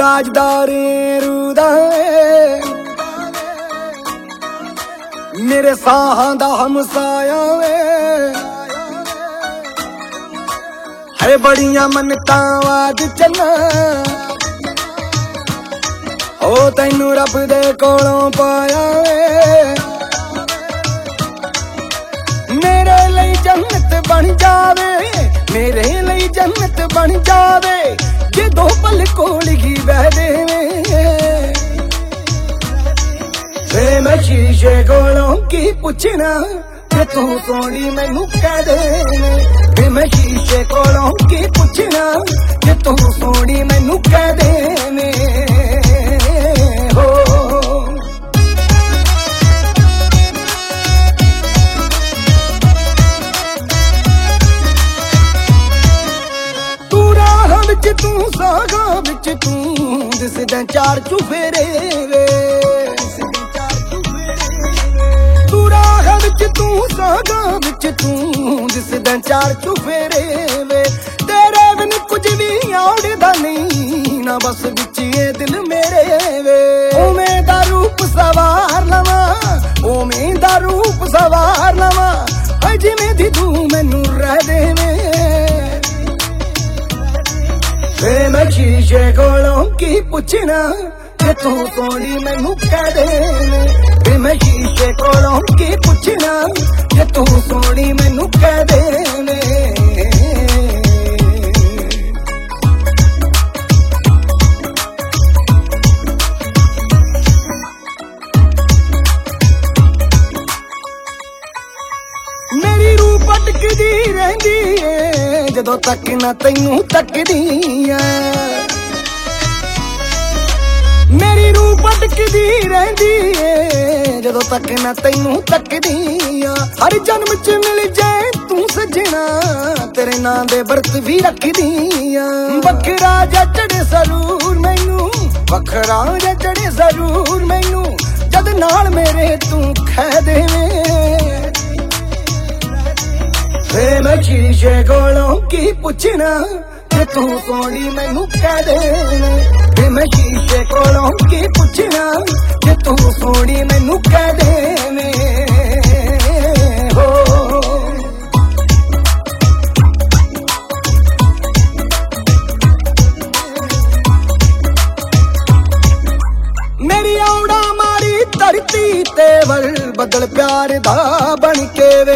राजदारे रूदा मेरे साहां दा हमसाया वे है बड़ियां मनतां वाद चलना ओ तैनू रब दे कोलों पाया वे मेरे लिए जन्नत बन जावे मेरे लिए जन्नत बन जावे जे दो पल कोल ही बह देवे मैं शीशे कोलों की पूछना जे तू सोनी मैनू कह दे मैं शीशे कोलों की पूछना जे तू सोनी मैनू कह दे हो तू राह विच तू सागा विच तू दिसदा चार चुफेरे वे तू सागा विच तू जिसदा चार चुफेरे वे तेरे बिन कुछ भी आउड़दा नहीं ना बस विच ये दिल मेरे वे उमें दा रूप सवार लवा उमें दा रूप सवार लवा है जिवें दी तू मैनू रह देवे मैं शीशे कोलों की पूछना जे तू सोनी मैनू कह दे मैं शीशे कोलों की पूछना जे तू सोनी मैनू कह दे मेरी रूह भटकदी रहिंदी है जदों तक ना तैनू तकदी मेरी रूह भटकदी रहिंदी है जदों तक ना तैनू तकदी हर जन्म च मिल जाए तू सजना तेरे नां दे बरत भी रखदी बखरा जा चढ़े जरूर मैनू बखरा जा चढ़े जरूर मैनू जद नाल मेरे तू खह देवे मैं शीशे कोलों की पूछना जे तू सोनी मैनू कह दे मैं शीशे कोलों की पूछना जे तू सोनी मैनू कह दे हो मेरी औड़ा मारी धरती ते वल बदल प्यार दा बन के वे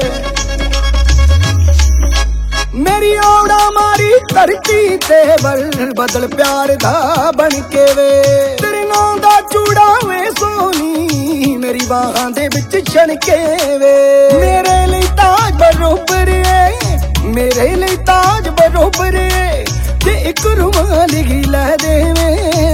मेरी औड़ा मारी धरती ते बल बदल प्यार दा बन के वे तेरे नां दा चूड़ा वे सोनी मेरी बाहां दे विच छणके वे मेरे लिए ताज बरोबर है मेरे लिए ताज बरोबर है ते इक रुमाल ही लै देवे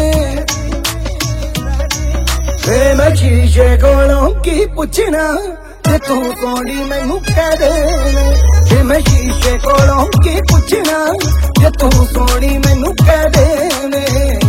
मैं शीशे कोलों की पूछना जे तू सोनी मैनू कह दे मैं शीशे कोलों की पूछना जे तू सोनी मैनू कह दे